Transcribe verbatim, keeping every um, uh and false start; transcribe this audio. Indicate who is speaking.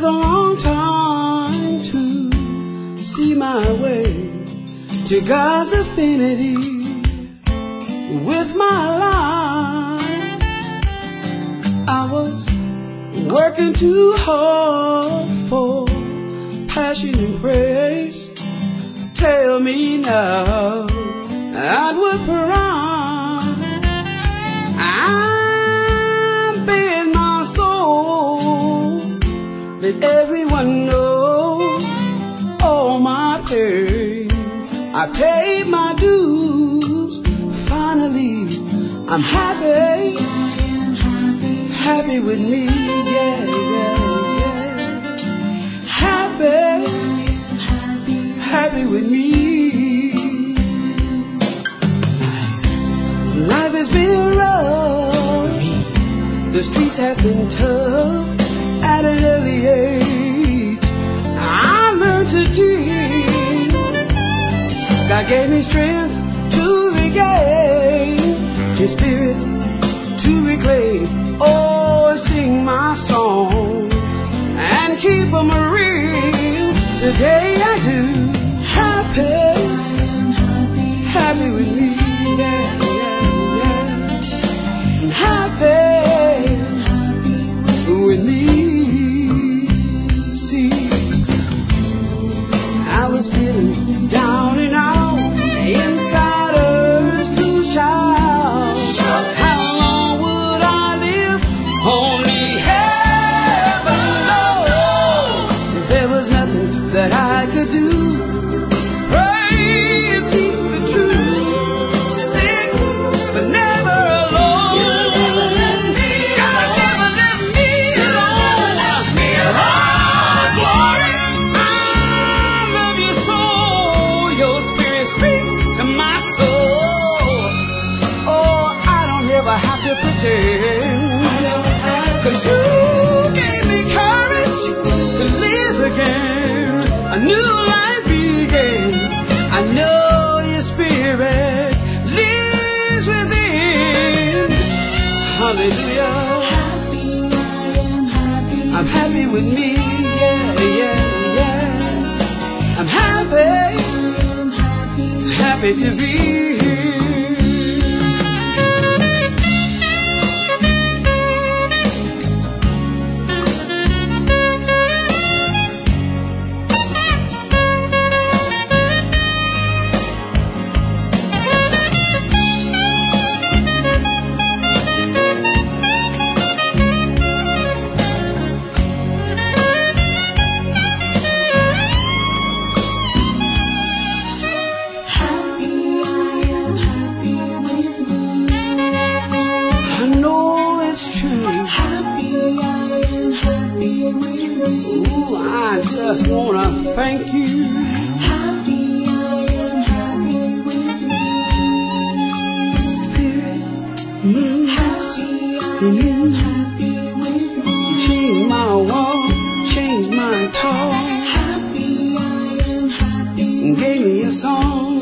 Speaker 1: a long time to see my way to God's affinity with my life. I was working too hard for passion and praise. Tell me now, outward pride. I'm being my soul. Let everyone know all my pain. I paid my dues. Finally, I'm happy. Happy with me, yeah, yeah, yeah. Happy, happy with me. Life has been rough. The streets have been tough. At an early age, I learned to deal. God gave me strength to regain His spirit to reclaim. Oh, sing my songs and keep them real. Today I do. Happy, happy with me, yeah, yeah, yeah. Happy with me. See, I was feeling down and out, insiders to shout. That I could do. Praise, seek the truth. Sick, but never alone. You'll never let me God never let me alone. Let me alone. Glory, I love you so. Your spirit speaks to my soul. Oh, I don't ever have to pretend. I don't have to. 'Cause you gave me courage to live again. A new life began. I know your spirit lives within. Hallelujah. Happy, I am happy. I'm happy with me. Yeah, yeah, yeah. I'm happy. I am happy. Happy to be here. Just wanna thank you. Happy, I am happy with me. Spirit, mm, happy, I am happy with me. You changed my walk, changed my talk. Happy, I am happy. Gave me a song.